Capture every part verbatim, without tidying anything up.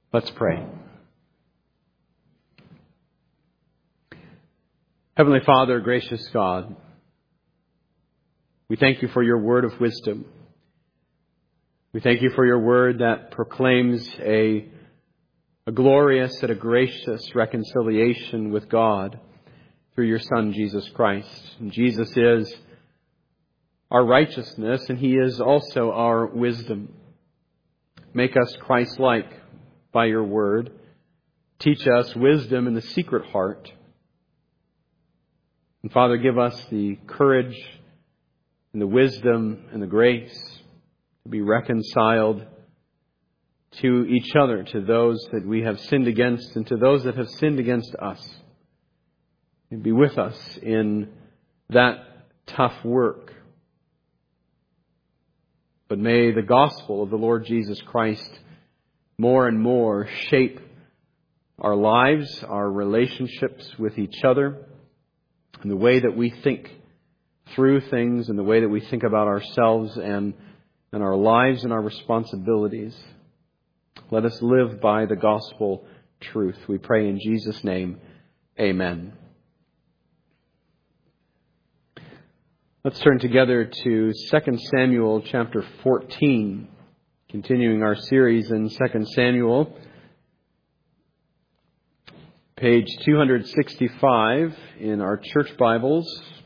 Let's pray. Heavenly Father, gracious God, we thank you for your word of wisdom. We thank you for your word that proclaims a, a glorious and a gracious reconciliation with God through your Son, Jesus Christ. And Jesus is our righteousness, and he is also our wisdom. Make us Christ-like by your word. Teach us wisdom in the secret heart. And Father, give us the courage and the wisdom and the grace to be reconciled to each other, to those that we have sinned against and to those that have sinned against us. And be with us in that tough work. But may the gospel of the Lord Jesus Christ more and more shape our lives, our relationships with each other, and the way that we think through things, and the way that we think about ourselves and, and our lives and our responsibilities. Let us live by the gospel truth. We pray in Jesus' name. Amen. Let's turn together to Second Samuel chapter fourteen, continuing our series in Second Samuel. Page two sixty-five in our church Bibles.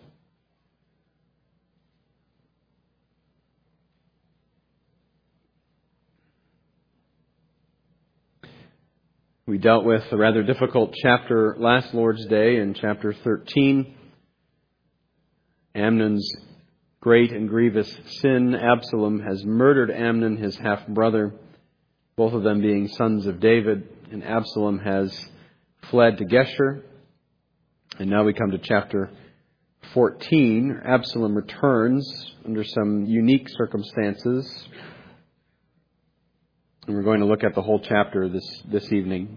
We dealt with a rather difficult chapter last Lord's Day in chapter thirteen. Amnon's great and grievous sin. Absalom has murdered Amnon, his half-brother, both of them being sons of David. And Absalom has fled to Geshur. And now we come to chapter fourteen. Absalom returns under some unique circumstances. And we're going to look at the whole chapter this, this evening.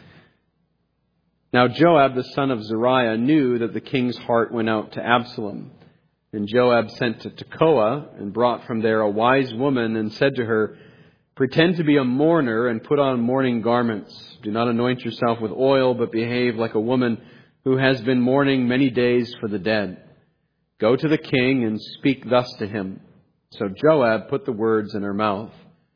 Now Joab, the son of Zeruiah, knew that the king's heart went out to Absalom. And Joab sent to Tekoa and brought from there a wise woman and said to her, "Pretend to be a mourner and put on mourning garments. Do not anoint yourself with oil, but behave like a woman who has been mourning many days for the dead. Go to the king and speak thus to him." So Joab put the words in her mouth.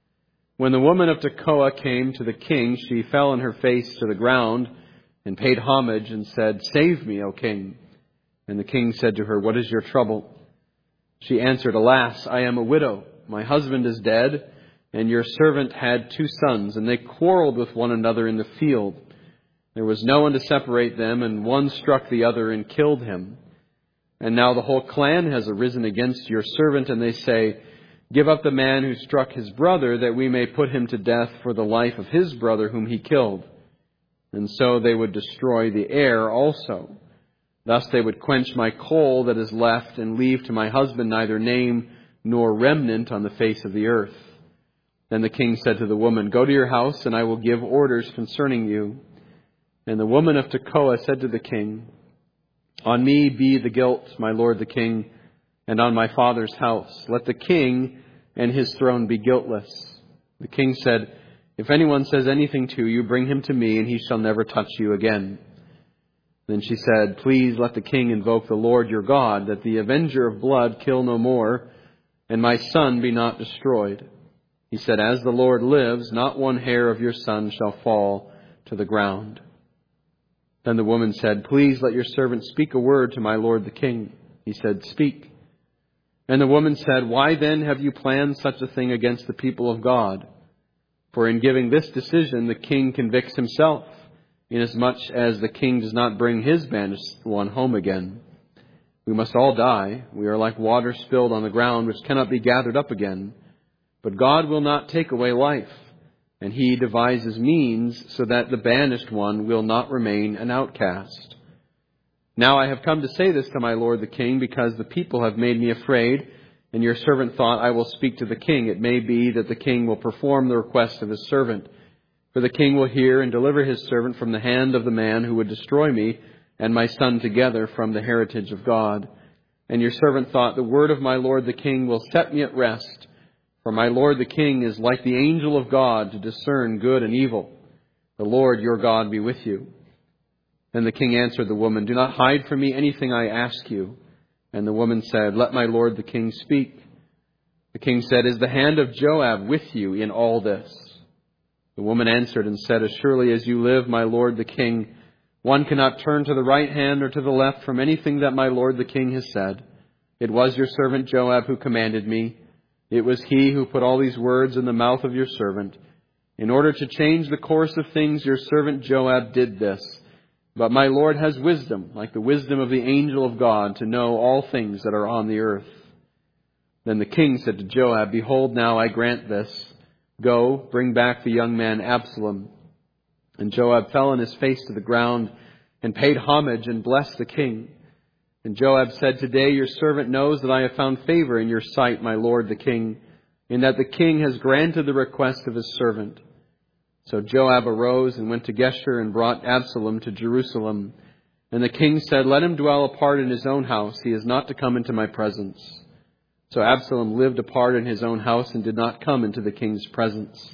When the woman of Tekoa came to the king, she fell on her face to the ground and paid homage and said, "Save me, O king." And the king said to her, "What is your trouble?" She answered, "Alas, I am a widow. My husband is dead, and your servant had two sons, and they quarreled with one another in the field. There was no one to separate them, and one struck the other and killed him. And now the whole clan has arisen against your servant, and they say, 'Give up the man who struck his brother, that we may put him to death for the life of his brother whom he killed.' And so they would destroy the heir also. Thus they would quench my coal that is left and leave to my husband neither name nor remnant on the face of the earth." Then the king said to the woman, "Go to your house, and I will give orders concerning you." And the woman of Tekoa said to the king, "On me be the guilt, my lord the king, and on my father's house. Let the king and his throne be guiltless." The king said, "If anyone says anything to you, bring him to me, and he shall never touch you again." Then she said, "Please let the king invoke the Lord your God, that the avenger of blood kill no more, and my son be not destroyed." He said, "As the Lord lives, not one hair of your son shall fall to the ground." Then the woman said, "Please let your servant speak a word to my lord the king." He said, "Speak." And the woman said, "Why then have you planned such a thing against the people of God? For in giving this decision, the king convicts himself, inasmuch as the king does not bring his banished one home again. We must all die. We are like water spilled on the ground, which cannot be gathered up again. But God will not take away life, and he devises means so that the banished one will not remain an outcast. Now I have come to say this to my lord the king, because the people have made me afraid, and your servant thought, I will speak to the king. It may be that the king will perform the request of his servant. For the king will hear and deliver his servant from the hand of the man who would destroy me and my son together from the heritage of God. And your servant thought, the word of my lord the king will set me at rest. For my lord the king is like the angel of God to discern good and evil. The Lord your God be with you." Then the king answered the woman, "Do not hide from me anything I ask you." And the woman said, "Let my lord the king speak." The king said, "Is the hand of Joab with you in all this?" The woman answered and said, "As surely as you live, my lord the king, one cannot turn to the right hand or to the left from anything that my lord the king has said. It was your servant Joab who commanded me. It was he who put all these words in the mouth of your servant. In order to change the course of things, your servant Joab did this. But my lord has wisdom, like the wisdom of the angel of God, to know all things that are on the earth." Then the king said to Joab, "Behold, now I grant this. Go, bring back the young man Absalom." And Joab fell on his face to the ground and paid homage and blessed the king. And Joab said, "Today your servant knows that I have found favor in your sight, my lord the king, in that the king has granted the request of his servant." So Joab arose and went to Geshur and brought Absalom to Jerusalem. And the king said, "Let him dwell apart in his own house. He is not to come into my presence." So Absalom lived apart in his own house and did not come into the king's presence.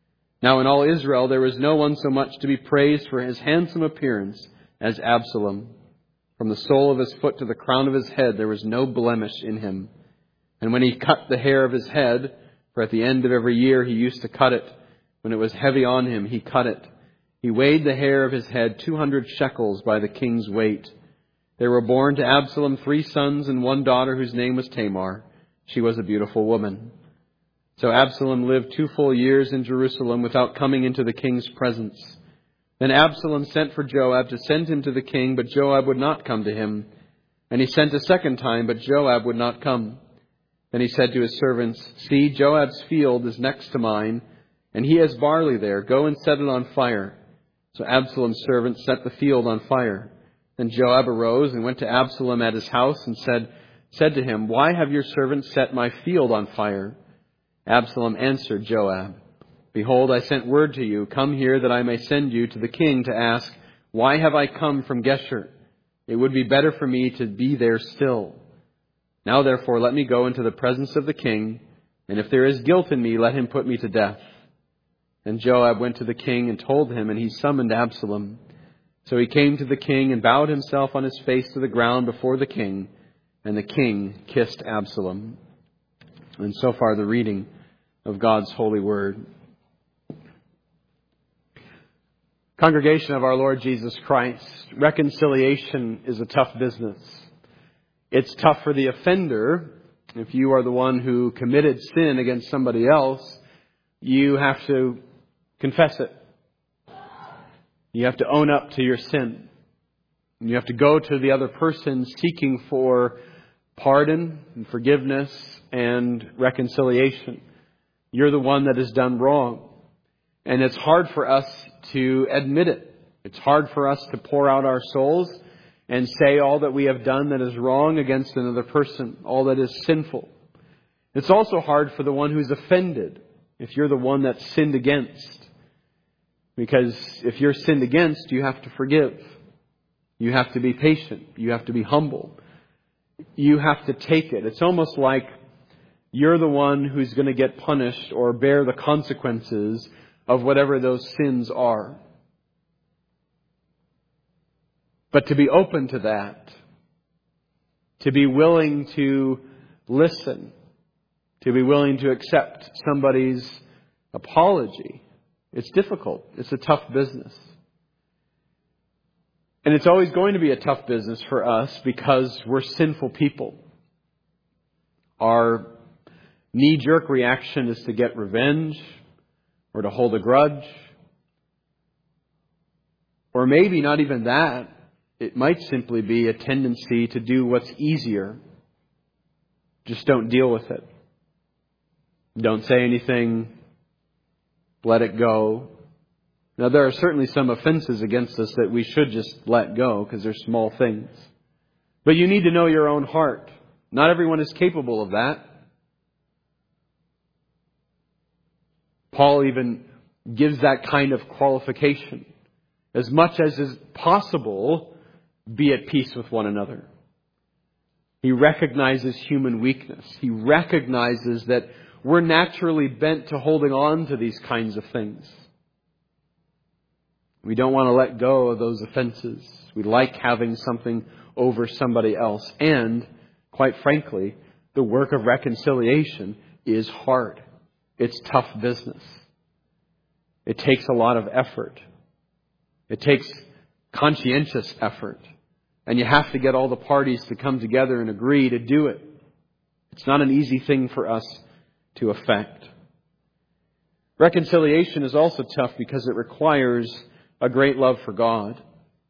Now in all Israel there was no one so much to be praised for his handsome appearance as Absalom. From the sole of his foot to the crown of his head there was no blemish in him. And when he cut the hair of his head, for at the end of every year he used to cut it, when it was heavy on him, he cut it. He weighed the hair of his head two hundred shekels by the king's weight. There were born to Absalom three sons and one daughter whose name was Tamar. She was a beautiful woman. So Absalom lived two full years in Jerusalem without coming into the king's presence. Then Absalom sent for Joab to send him to the king, but Joab would not come to him. And he sent a second time, but Joab would not come. Then he said to his servants, "See, Joab's field is next to mine, and he has barley there. Go and set it on fire." So Absalom's servants set the field on fire. Then Joab arose and went to Absalom at his house and said, said to him, "Why have your servants set my field on fire?" Absalom answered Joab, "Behold, I sent word to you, come here that I may send you to the king to ask, why have I come from Geshur? It would be better for me to be there still. Now therefore let me go into the presence of the king, and if there is guilt in me, let him put me to death." Then Joab went to the king and told him, and he summoned Absalom. So he came to the king and bowed himself on his face to the ground before the king, and the king kissed Absalom. And so far the reading of God's holy word. Congregation of our Lord Jesus Christ, reconciliation is a tough business. It's tough for the offender. If you are the one who committed sin against somebody else, you have to confess it. You have to own up to your sin. You have to go to the other person seeking for pardon and forgiveness and reconciliation. You're the one that has done wrong. And it's hard for us to admit it. It's hard for us to pour out our souls and say all that we have done that is wrong against another person, all that is sinful. It's also hard for the one who's offended, if you're the one that's sinned against. Because if you're sinned against, you have to forgive. You have to be patient. You have to be humble. You have to take it. It's almost like you're the one who's going to get punished or bear the consequences of whatever those sins are. But to be open to that, to be willing to listen, to be willing to accept somebody's apology, it's difficult. It's a tough business. And it's always going to be a tough business for us because we're sinful people. Our knee-jerk reaction is to get revenge or to hold a grudge. Or maybe not even that. It might simply be a tendency to do what's easier. Just don't deal with it. Don't say anything. Let it go. Now, there are certainly some offenses against us that we should just let go because they're small things. But you need to know your own heart. Not everyone is capable of that. Paul even gives that kind of qualification. As much as is possible, be at peace with one another. He recognizes human weakness. He recognizes that we're naturally bent to holding on to these kinds of things. We don't want to let go of those offenses. We like having something over somebody else. And, quite frankly, the work of reconciliation is hard. It's tough business. It takes a lot of effort. It takes conscientious effort. And you have to get all the parties to come together and agree to do it. It's not an easy thing for us to effect. Reconciliation is also tough because it requires a great love for God.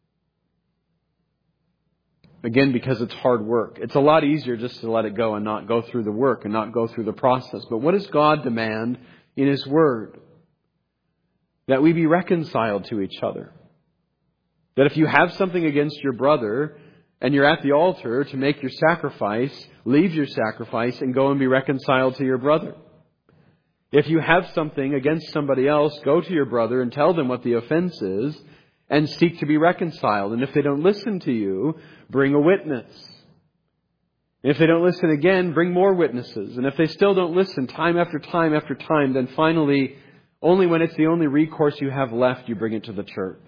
Again, because it's hard work. It's a lot easier just to let it go and not go through the work and not go through the process. But what does God demand in His Word? That we be reconciled to each other. That if you have something against your brother and you're at the altar to make your sacrifice, leave your sacrifice and go and be reconciled to your brother. If you have something against somebody else, go to your brother and tell them what the offense is and seek to be reconciled. And if they don't listen to you, bring a witness. And if they don't listen again, bring more witnesses. And if they still don't listen time after time after time, then finally, only when it's the only recourse you have left, you bring it to the church.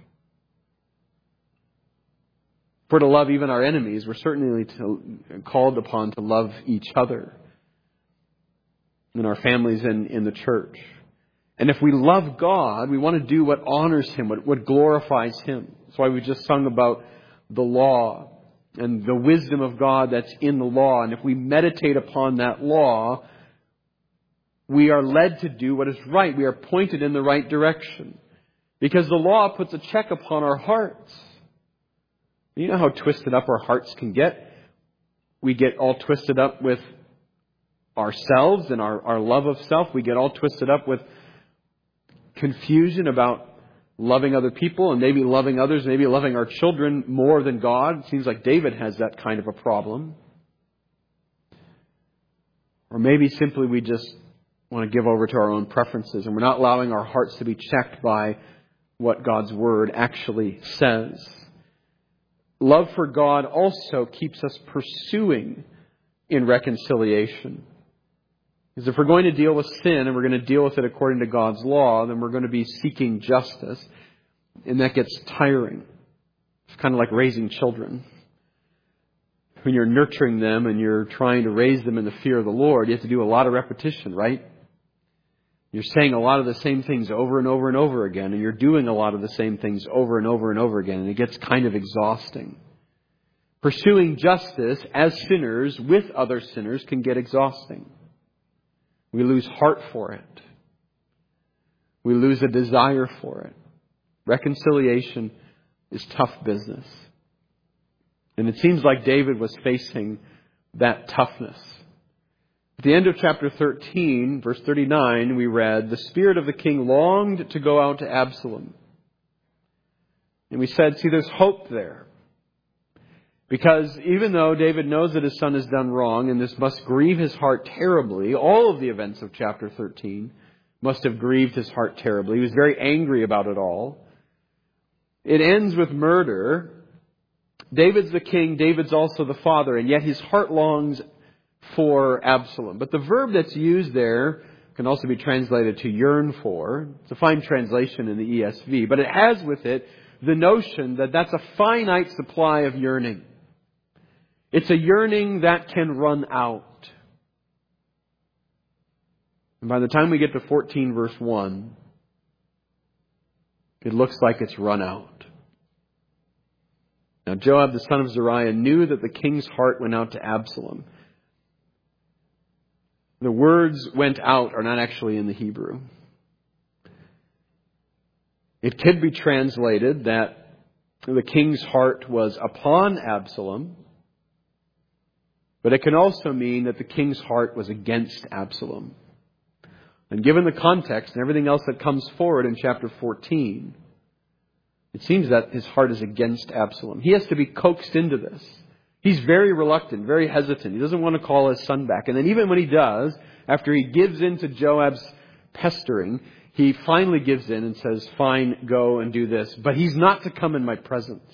If we're to love even our enemies, we're certainly to, called upon to love each other in our families and in the church. And if we love God, we want to do what honors Him, what, what glorifies Him. That's why we just sung about the law and the wisdom of God that's in the law. And if we meditate upon that law, we are led to do what is right. We are pointed in the right direction. Because the law puts a check upon our hearts. You know how twisted up our hearts can get? We get all twisted up with ourselves and our, our love of self. We get all twisted up with confusion about loving other people and maybe loving others, maybe loving our children more than God. It seems like David has that kind of a problem. Or maybe simply we just want to give over to our own preferences and we're not allowing our hearts to be checked by what God's Word actually says. Love for God also keeps us pursuing in reconciliation. Because if we're going to deal with sin and we're going to deal with it according to God's law, then we're going to be seeking justice. And that gets tiring. It's kind of like raising children. When you're nurturing them and you're trying to raise them in the fear of the Lord, you have to do a lot of repetition, right? You're saying a lot of the same things over and over and over again. And you're doing a lot of the same things over and over and over again. And it gets kind of exhausting. Pursuing justice as sinners with other sinners can get exhausting. We lose heart for it. We lose a desire for it. Reconciliation is tough business. And it seems like David was facing that toughness. At the end of chapter thirteen, verse thirty-nine, we read, "The spirit of the king longed to go out to Absalom." And we said, see, there's hope there. Because even though David knows that his son has done wrong, and this must grieve his heart terribly, all of the events of chapter thirteen must have grieved his heart terribly. He was very angry about it all. It ends with murder. David's the king, David's also the father, and yet his heart longs for Absalom. But the verb that's used there can also be translated to yearn for. It's a fine translation in the E S V, but it has with it the notion that that's a finite supply of yearning. It's a yearning that can run out. And by the time we get to fourteen verse one, it looks like it's run out. Now Joab, the son of Zeruiah, knew that the king's heart went out to Absalom. The words "went out" are not actually in the Hebrew. It could be translated that the king's heart was upon Absalom, but it can also mean that the king's heart was against Absalom. And given the context and everything else that comes forward in chapter fourteen, it seems that his heart is against Absalom. He has to be coaxed into this. He's very reluctant, very hesitant. He doesn't want to call his son back. And then even when he does, after he gives in to Joab's pestering, he finally gives in and says, fine, go and do this. But he's not to come in my presence.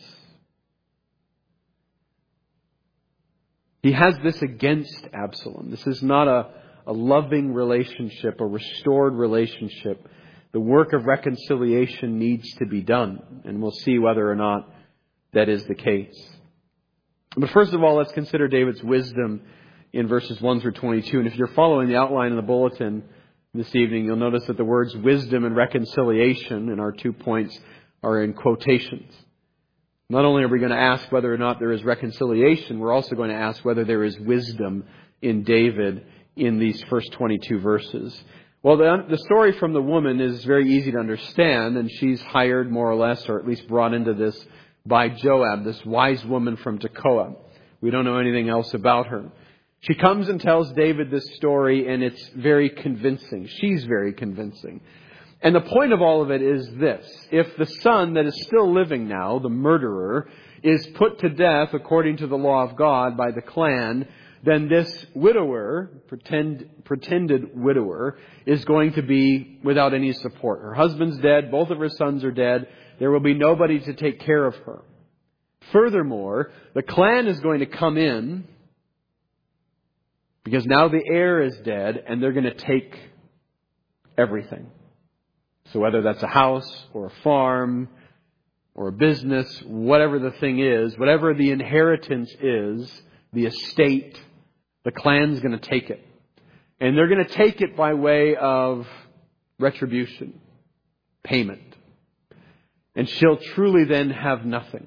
He has this against Absalom. This is not a, a loving relationship, a restored relationship The work of reconciliation needs to be done. And we'll see whether or not that is the case. But first of all, let's consider David's wisdom in verses one through twenty-two. And if you're following the outline of the bulletin this evening, you'll notice that the words wisdom and reconciliation in our two points are in quotations. Not only are we going to ask whether or not there is reconciliation, we're also going to ask whether there is wisdom in David in these first twenty-two verses. Well, the, the story from the woman is very easy to understand, and she's hired more or less, or at least brought into this by Joab, this wise woman from Tekoa. We don't know anything else about her. She comes and tells David this story, and it's very convincing. She's very convincing. And the point of all of it is this. If the son that is still living now, the murderer, is put to death according to the law of God by the clan, then this widower, pretend, pretended widower, is going to be without any support. Her husband's dead. Both of her sons are dead. There will be nobody to take care of her. Furthermore, the clan is going to come in because now the heir is dead and they're going to take everything. So whether that's a house or a farm or a business, whatever the thing is, whatever the inheritance is, the estate, the clan's going to take it. And they're going to take it by way of retribution, payment. And she'll truly then have nothing.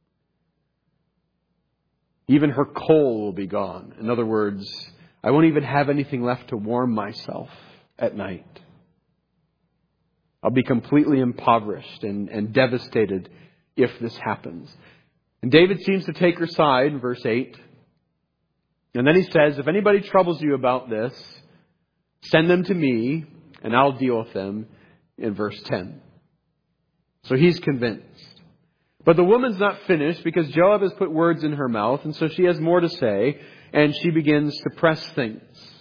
Even her coal will be gone. In other words, I won't even have anything left to warm myself at night. I'll be completely impoverished and, and devastated if this happens. And David seems to take her side in verse eight. And then he says, if anybody troubles you about this, send them to me and I'll deal with them in verse ten. So he's convinced. But the woman's not finished because Joab has put words in her mouth, and so she has more to say, and she begins to press things.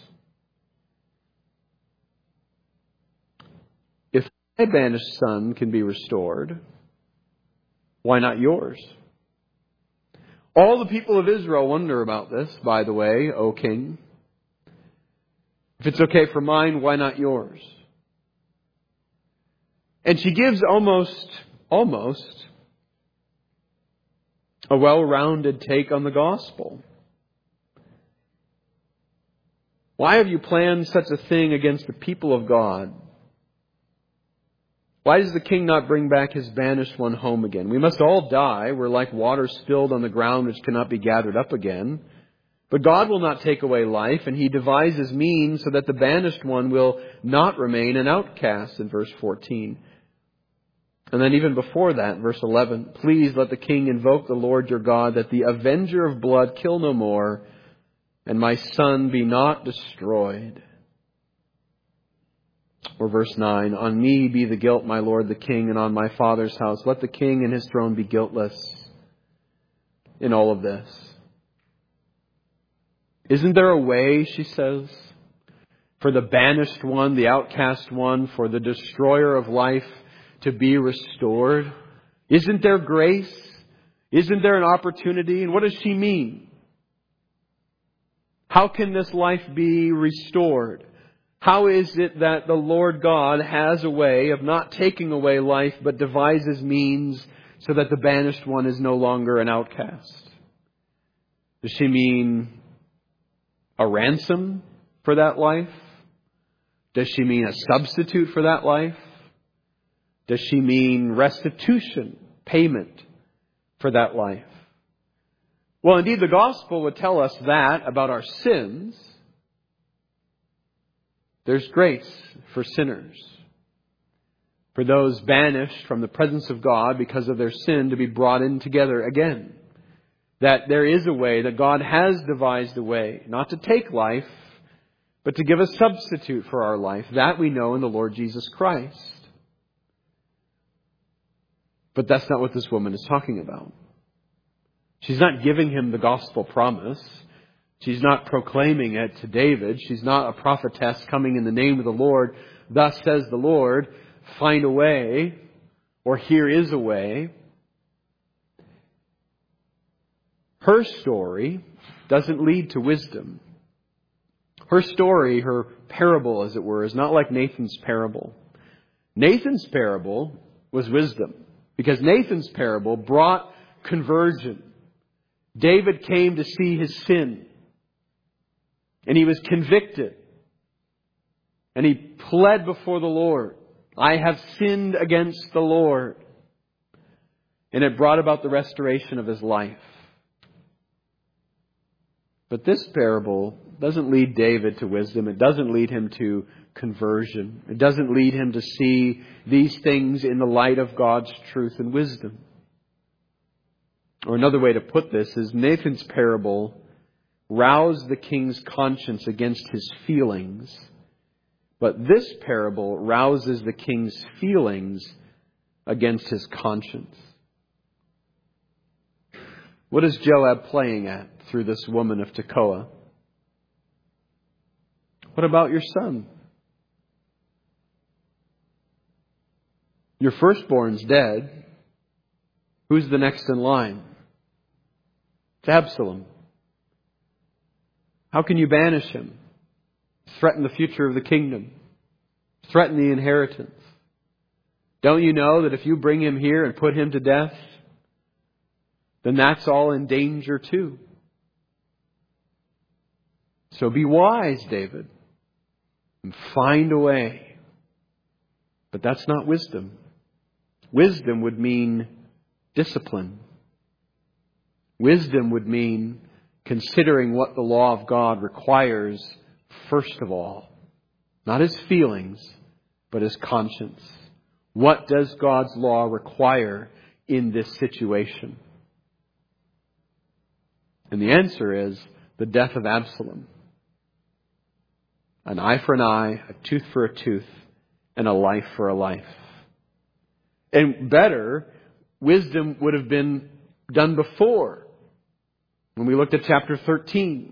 If my banished son can be restored, why not yours? All the people of Israel wonder about this, by the way, O king. If it's okay for mine, why not yours? And she gives almost, almost a well-rounded take on the gospel. Why have you planned such a thing against the people of God? Why does the king not bring back his banished one home again? We must all die. We're like water spilled on the ground which cannot be gathered up again. But God will not take away life, and he devises means so that the banished one will not remain an outcast, in verse fourteen. And then even before that, verse eleven, please let the king invoke the Lord your God, that the avenger of blood kill no more, and my son be not destroyed. Or verse nine, on me be the guilt, my lord the king, and on my father's house. Let the king and his throne be guiltless in all of this. Isn't there a way, she says, for the banished one, the outcast one, for the destroyer of life to be restored? Isn't there grace? Isn't there an opportunity? And what does she mean? How can this life be restored? How is it that the Lord God has a way of not taking away life, but devises means so that the banished one is no longer an outcast? Does she mean a ransom for that life? Does she mean a substitute for that life? Does she mean restitution, payment for that life? Well, indeed, the gospel would tell us that about our sins. There's grace for sinners, for those banished from the presence of God because of their sin to be brought in together again. That there is a way, that God has devised a way, not to take life, but to give a substitute for our life. That we know in the Lord Jesus Christ. But that's not what this woman is talking about. She's not giving him the gospel promise. She's not proclaiming it to David. She's not a prophetess coming in the name of the Lord. Thus says the Lord, find a way, or here is a way. Her story doesn't lead to wisdom. Her story, her parable, as it were, is not like Nathan's parable. Nathan's parable was wisdom, because Nathan's parable brought conversion. David came to see his sin, and he was convicted, and he pled before the Lord, I have sinned against the Lord. And it brought about the restoration of his life. But this parable doesn't lead David to wisdom. It doesn't lead him to conversion. It doesn't lead him to see these things in the light of God's truth and wisdom. Or another way to put this is Nathan's parable roused the king's conscience against his feelings. But this parable rouses the king's feelings against his conscience. What is Joab playing at through this woman of Tekoa? What about your son? Your firstborn's dead. Who's the next in line? It's Absalom. How can you banish him? Threaten the future of the kingdom. Threaten the inheritance. Don't you know that if you bring him here and put him to death, then that's all in danger too. So be wise, David, and find a way. But that's not wisdom. Wisdom would mean discipline. Wisdom would mean considering what the law of God requires first of all. Not his feelings, but his conscience. What does God's law require in this situation? And the answer is the death of Absalom. An eye for an eye, a tooth for a tooth, and a life for a life. And better, wisdom would have been done before. When we looked at chapter thirteen.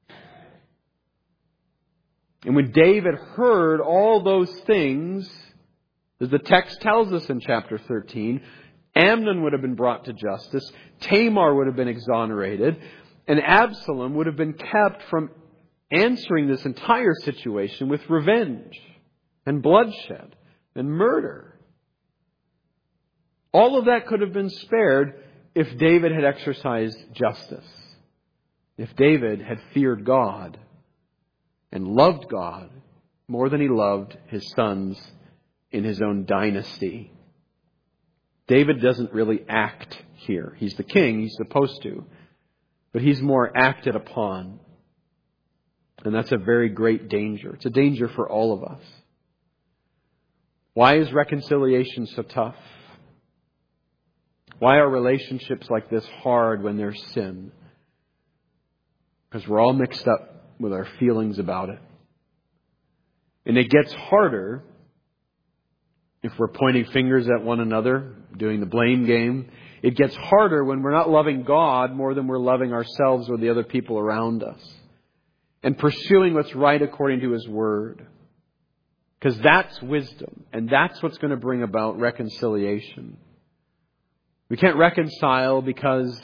And when David heard all those things, as the text tells us in chapter thirteen, Amnon would have been brought to justice, Tamar would have been exonerated, and Absalom would have been kept from answering this entire situation with revenge and bloodshed and murder. All of that could have been spared if David had exercised justice. If David had feared God and loved God more than he loved his sons in his own dynasty. David doesn't really act here. He's the king, he's supposed to. But he's more acted upon. And that's a very great danger. It's a danger for all of us. Why is reconciliation so tough? Why are relationships like this hard when there's sin? Because we're all mixed up with our feelings about it. And it gets harder if we're pointing fingers at one another, doing the blame game. It gets harder when we're not loving God more than we're loving ourselves or the other people around us. And pursuing what's right according to His Word. Because that's wisdom. And that's what's going to bring about reconciliation. We can't reconcile because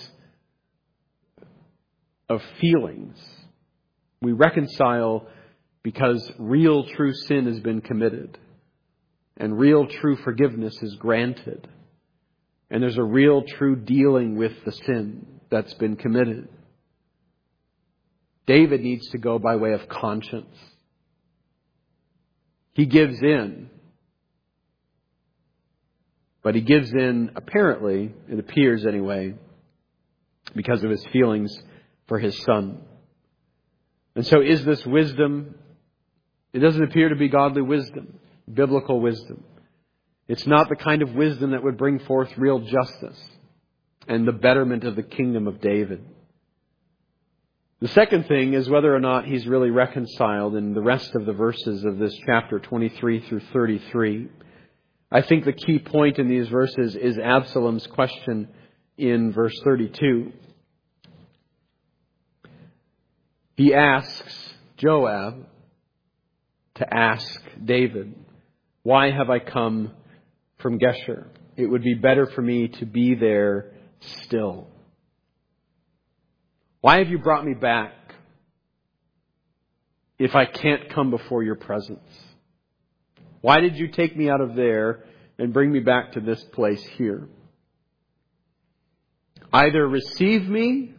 of feelings. We reconcile because real true sin has been committed. And real true forgiveness is granted. And there's a real true dealing with the sin that's been committed. David needs to go by way of conscience. He gives in. But he gives in, apparently, it appears anyway, because of his feelings for his son. And so is this wisdom? It doesn't appear to be godly wisdom, biblical wisdom. It's not the kind of wisdom that would bring forth real justice and the betterment of the kingdom of David. The second thing is whether or not he's really reconciled in the rest of the verses of this chapter twenty-three through thirty-three. I think the key point in these verses is Absalom's question in verse thirty-two. He asks Joab to ask David, "Why have I come from Geshur? It would be better for me to be there still. Why have you brought me back if I can't come before your presence?" Why did you take me out of there and bring me back to this place here? Either receive me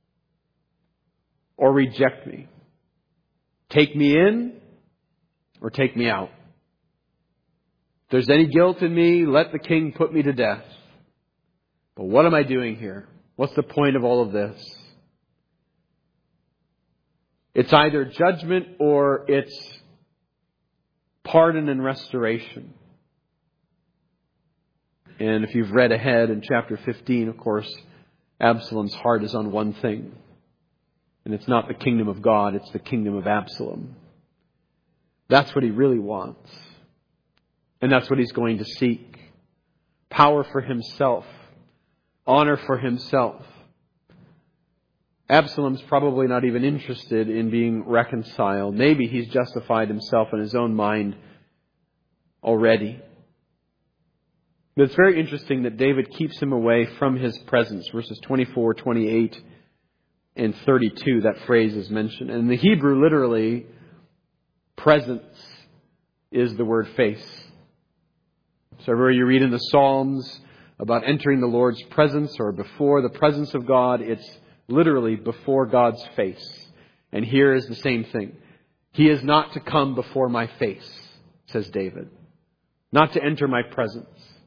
or reject me. Take me in or take me out. If there's any guilt in me, let the king put me to death. But what am I doing here? What's the point of all of this? It's either judgment or it's pardon and restoration. And if you've read ahead in chapter fifteen, of course, Absalom's heart is on one thing. And it's not the kingdom of God, it's the kingdom of Absalom. That's what he really wants. And that's what he's going to seek. Power for himself. Honor for himself. Absalom's probably not even interested in being reconciled. Maybe he's justified himself in his own mind already. But it's very interesting that David keeps him away from his presence. Verses twenty-four, twenty-eight, and thirty-two, that phrase is mentioned. And in the Hebrew, literally, presence is the word face. So everywhere you read in the Psalms about entering the Lord's presence or before the presence of God, it's literally before God's face. And here is the same thing. He is not to come before my face, says David. Not to enter my presence.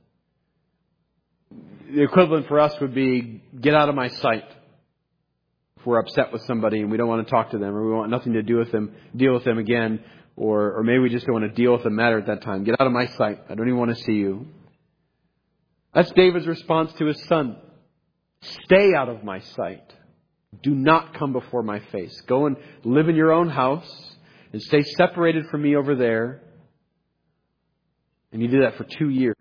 The equivalent for us would be, get out of my sight. If we're upset with somebody and we don't want to talk to them, or we want nothing to do with them, deal with them again, or, or maybe we just don't want to deal with the matter at that time. Get out of my sight. I don't even want to see you. That's David's response to his son. Stay out of my sight. Do not come before my face. Go and live in your own house and stay separated from me over there. And he did that for two years.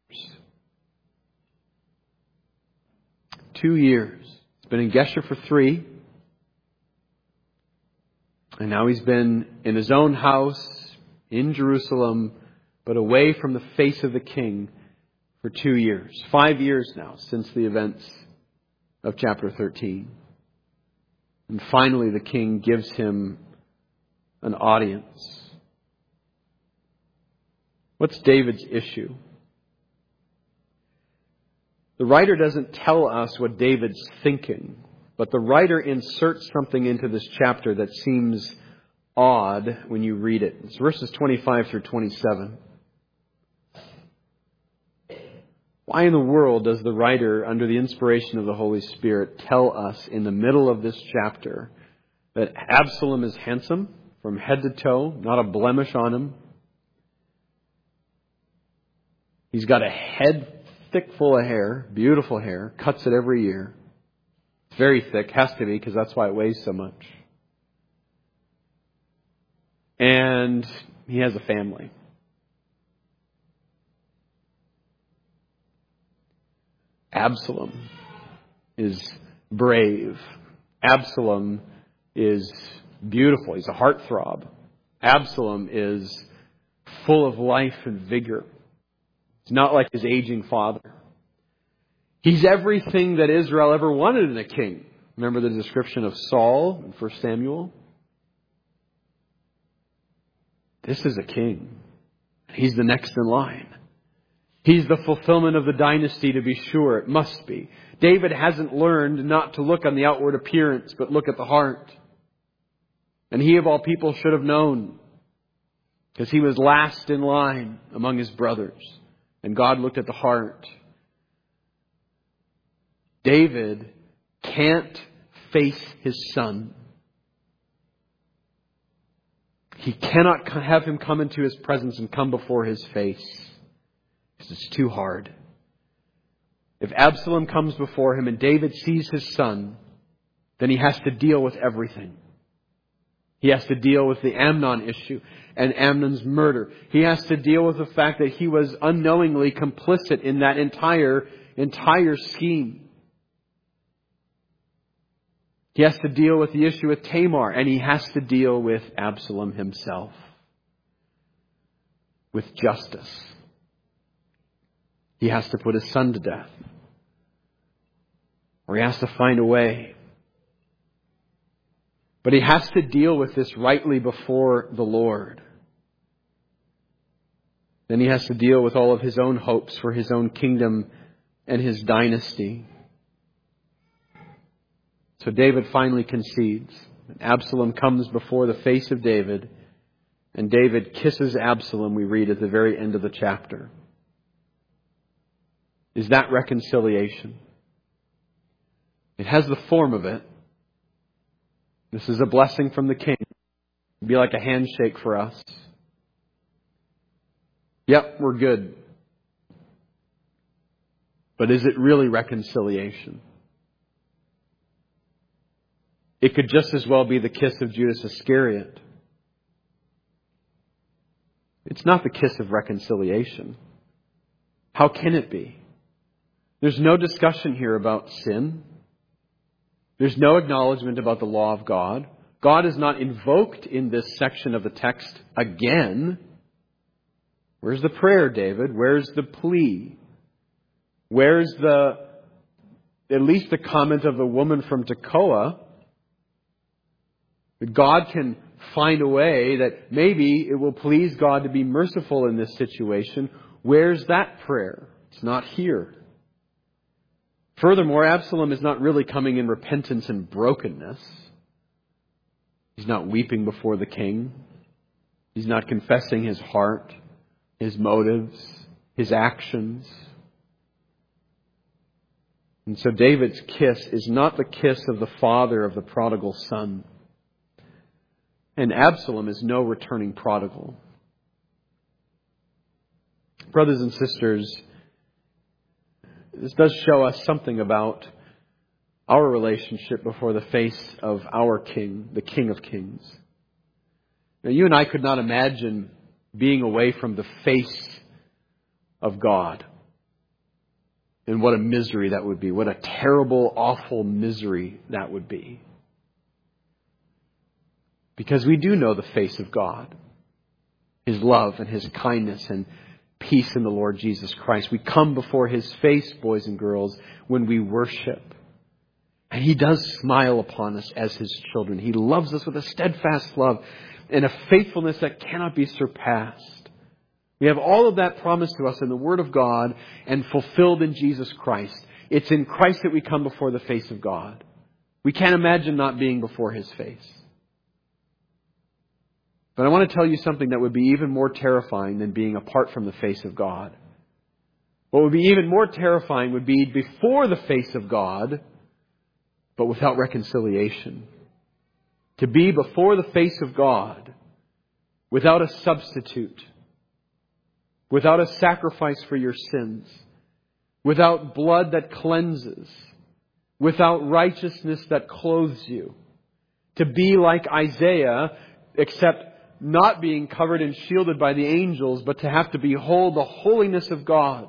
Two years. He's been in Geshur for three. And now he's been in his own house in Jerusalem, but away from the face of the king for two years. Five years now since the events of chapter thirteen. And finally the king gives him an audience. What's David's issue? The writer doesn't tell us what David's thinking, but the writer inserts something into this chapter that seems odd when you read it. It's verses twenty-five through twenty-seven. Why in the world does the writer, under the inspiration of the Holy Spirit, tell us in the middle of this chapter that Absalom is handsome from head to toe, not a blemish on him? He's got a head thick full of hair, beautiful hair, cuts it every year. It's very thick, has to be, because that's why it weighs so much. And he has a family. Absalom is brave. Absalom is beautiful. He's a heartthrob. Absalom is full of life and vigor. He's not like his aging father. He's everything that Israel ever wanted in a king. Remember the description of Saul in First Samuel? This is a king. He's the next in line. He's the fulfillment of the dynasty, to be sure. It must be. David hasn't learned not to look on the outward appearance, but look at the heart. And he of all people should have known, because he was last in line among his brothers. And God looked at the heart. David can't face his son. He cannot have him come into his presence and come before his face. It's too hard. If Absalom comes before him and David sees his son, then he has to deal with everything. He has to deal with the Amnon issue and Amnon's murder. He has to deal with the fact that he was unknowingly complicit in that entire, entire scheme. He has to deal with the issue with Tamar, and he has to deal with Absalom himself. With justice. He has to put his son to death. Or he has to find a way. But he has to deal with this rightly before the Lord. Then he has to deal with all of his own hopes for his own kingdom and his dynasty. So David finally concedes. Absalom comes before the face of David, and David kisses Absalom, we read at the very end of the chapter. Is that reconciliation? It has the form of it. This is a blessing from the king. It'd be like a handshake for us. Yep, we're good. But is it really reconciliation? It could just as well be the kiss of Judas Iscariot. It's not the kiss of reconciliation. How can it be? There's no discussion here about sin. There's no acknowledgement about the law of God. God is not invoked in this section of the text again. Where's the prayer, David? Where's the plea? Where's the, at least the comment of the woman from Tekoa, that God can find a way that maybe it will please God to be merciful in this situation? Where's that prayer? It's not here. Furthermore, Absalom is not really coming in repentance and brokenness. He's not weeping before the king. He's not confessing his heart, his motives, his actions. And so David's kiss is not the kiss of the father of the prodigal son. And Absalom is no returning prodigal. Brothers and sisters, this does show us something about our relationship before the face of our King, the King of Kings. Now, you and I could not imagine being away from the face of God. And what a misery that would be. What a terrible, awful misery that would be. Because we do know the face of God. His love and His kindness and peace in the Lord Jesus Christ. We come before His face, boys and girls, when we worship. And He does smile upon us as His children. He loves us with a steadfast love and a faithfulness that cannot be surpassed. We have all of that promised to us in the Word of God and fulfilled in Jesus Christ. It's in Christ that we come before the face of God. We can't imagine not being before His face. But I want to tell you something that would be even more terrifying than being apart from the face of God. What would be even more terrifying would be before the face of God, but without reconciliation. To be before the face of God without a substitute, without a sacrifice for your sins, without blood that cleanses, without righteousness that clothes you. To be like Isaiah, except not being covered and shielded by the angels, but to have to behold the holiness of God.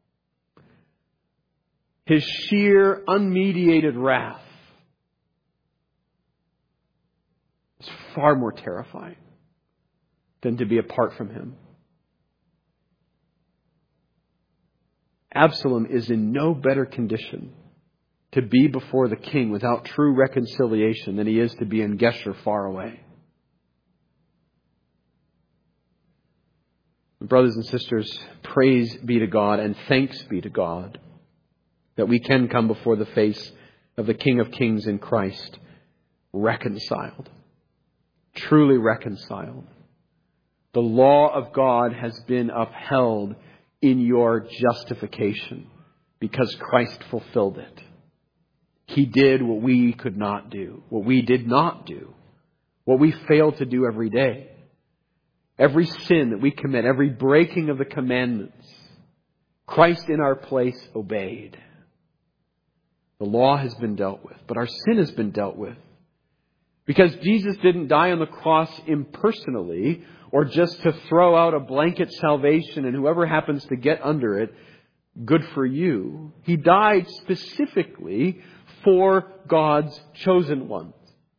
His sheer, unmediated wrath is far more terrifying than to be apart from Him. Absalom is in no better condition to be before the king without true reconciliation than he is to be in Geshur far away. Brothers and sisters, praise be to God and thanks be to God that we can come before the face of the King of Kings in Christ reconciled, truly reconciled. The law of God has been upheld in your justification because Christ fulfilled it. He did what we could not do, what we did not do, what we fail to do every day. Every sin that we commit, every breaking of the commandments, Christ in our place obeyed. The law has been dealt with, but our sin has been dealt with. Because Jesus didn't die on the cross impersonally or just to throw out a blanket salvation and whoever happens to get under it, good for you. He died specifically for God's chosen ones.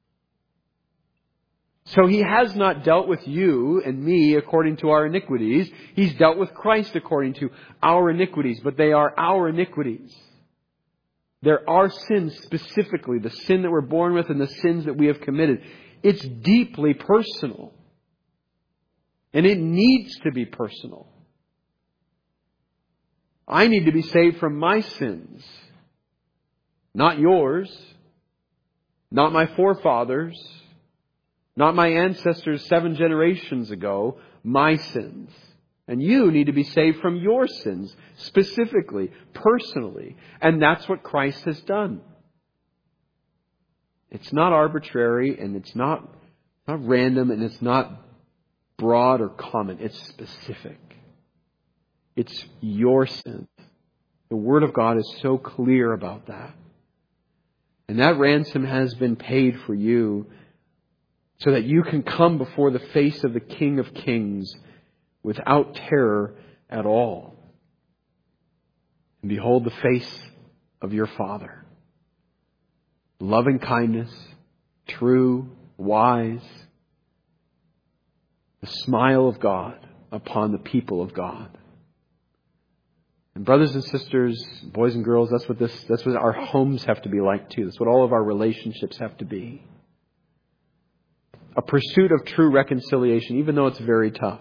So He has not dealt with you and me according to our iniquities. He's dealt with Christ according to our iniquities, but they are our iniquities. There are sins specifically, the sin that we're born with and the sins that we have committed. It's deeply personal. And it needs to be personal. I need to be saved from my sins. Not yours. Not my forefathers. Not my ancestors seven generations ago. My sins. And you need to be saved from your sins, specifically, personally. And that's what Christ has done. It's not arbitrary, and it's not, not random, and it's not broad or common. It's specific. It's your sins. The Word of God is so clear about that. And that ransom has been paid for you so that you can come before the face of the King of Kings without terror at all. And behold the face of your Father. Loving kindness, true, wise. The smile of God upon the people of God. And brothers and sisters, boys and girls, that's what this, that's what our homes have to be like too. That's what all of our relationships have to be. A pursuit of true reconciliation, even though it's very tough.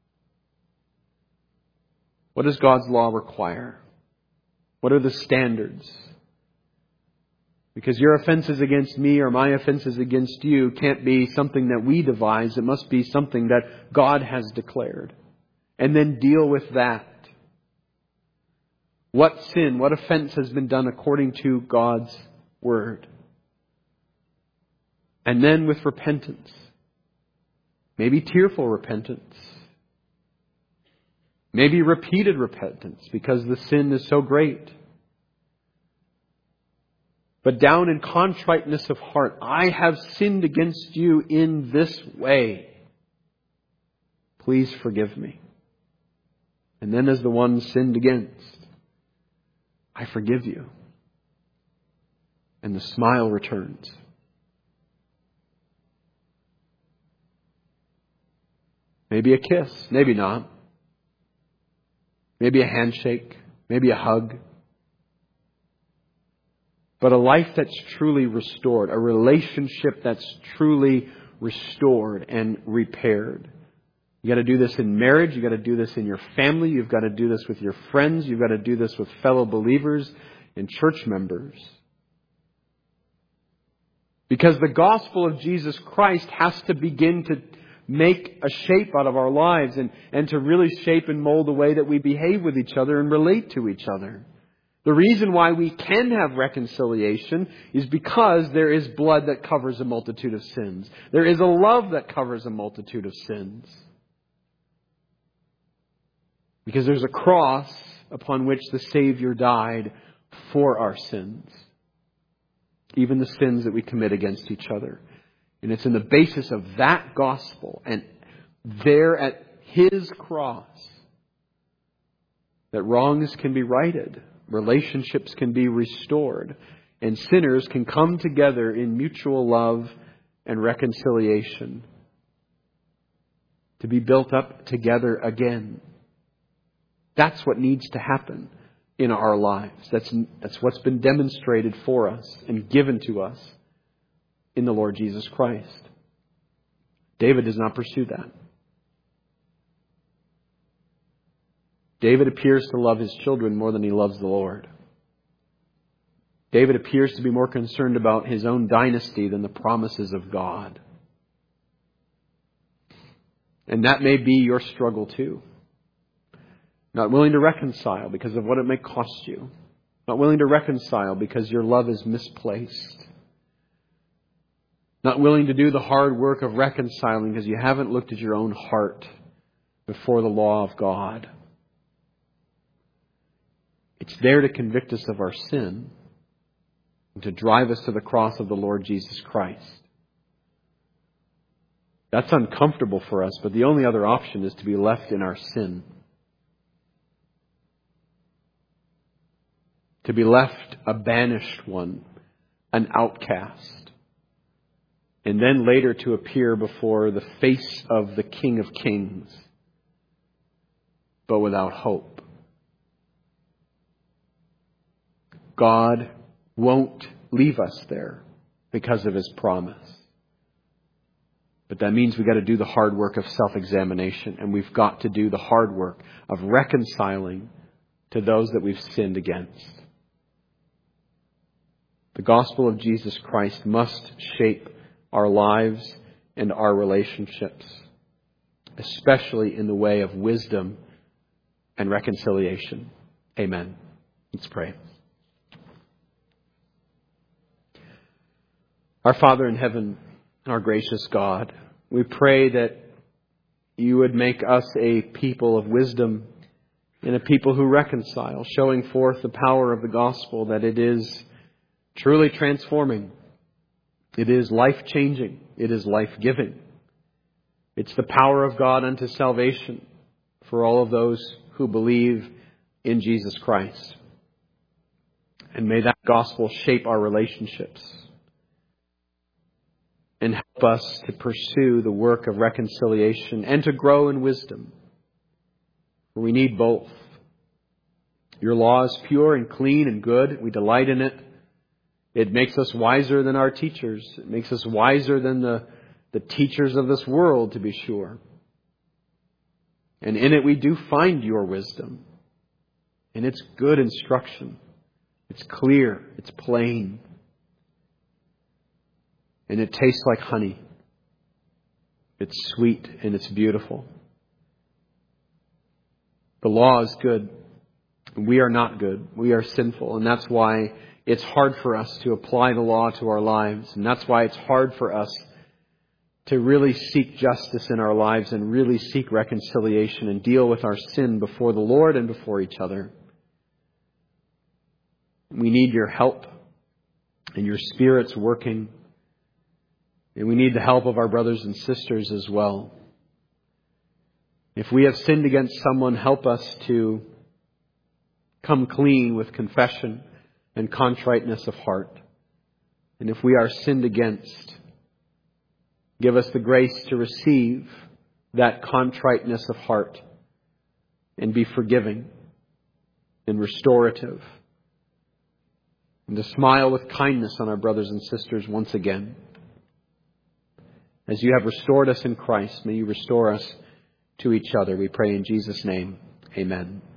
What does God's law require? What are the standards? Because your offenses against me or my offenses against you can't be something that we devise. It must be something that God has declared. And then deal with that. What sin, what offense has been done according to God's Word? And then with repentance. Maybe tearful repentance. Maybe repeated repentance because the sin is so great. But down in contriteness of heart, I have sinned against you in this way. Please forgive me. And then as the one sinned against, I forgive you. And the smile returns. Maybe a kiss, maybe not. Maybe a handshake, maybe a hug. But a life that's truly restored, a relationship that's truly restored and repaired. You got to do this in marriage. You got to do this in your family. You've got to do this with your friends. You've got to do this with fellow believers and church members. Because the gospel of Jesus Christ has to begin to make a shape out of our lives and, and to really shape and mold the way that we behave with each other and relate to each other. The reason why we can have reconciliation is because there is blood that covers a multitude of sins. There is a love that covers a multitude of sins. Because there's a cross upon which the Savior died for our sins. Even the sins that we commit against each other. And it's in the basis of that gospel and there at His cross that wrongs can be righted, relationships can be restored, and sinners can come together in mutual love and reconciliation to be built up together again. That's what needs to happen in our lives. That's, that's what's been demonstrated for us and given to us in the Lord Jesus Christ. David does not pursue that. David appears to love his children more than he loves the Lord. David appears to be more concerned about his own dynasty than the promises of God. And that may be your struggle too. Not willing to reconcile because of what it may cost you. Not willing to reconcile because your love is misplaced. Not willing to do the hard work of reconciling because you haven't looked at your own heart before the law of God. It's there to convict us of our sin and to drive us to the cross of the Lord Jesus Christ. That's uncomfortable for us, but the only other option is to be left in our sin. To be left a banished one, an outcast. And then later to appear before the face of the King of Kings, but without hope. God won't leave us there because of His promise. But that means we've got to do the hard work of self-examination. And we've got to do the hard work of reconciling to those that we've sinned against. The gospel of Jesus Christ must shape our lives and our relationships, especially in the way of wisdom and reconciliation. Amen. Let's pray. Our Father in heaven, our gracious God, we pray that you would make us a people of wisdom and a people who reconcile, showing forth the power of the gospel, that it is truly transforming. It is life-changing. It is life-giving. It's the power of God unto salvation for all of those who believe in Jesus Christ. And may that gospel shape our relationships and help us to pursue the work of reconciliation and to grow in wisdom. We need both. Your law is pure and clean and good. We delight in it. It makes us wiser than our teachers. It makes us wiser than the, the teachers of this world, to be sure. And in it we do find your wisdom. And it's good instruction. It's clear. It's plain. And it tastes like honey. It's sweet and it's beautiful. The law is good. We are not good. We are sinful. And that's why it's hard for us to apply the law to our lives. And that's why it's hard for us to really seek justice in our lives and really seek reconciliation and deal with our sin before the Lord and before each other. We need your help and your Spirit's working. And we need the help of our brothers and sisters as well. If we have sinned against someone, help us to come clean with confession and contriteness of heart. And if we are sinned against, give us the grace to receive that contriteness of heart and be forgiving and restorative, and to smile with kindness on our brothers and sisters once again. As you have restored us in Christ, may you restore us to each other. We pray in Jesus' name. Amen.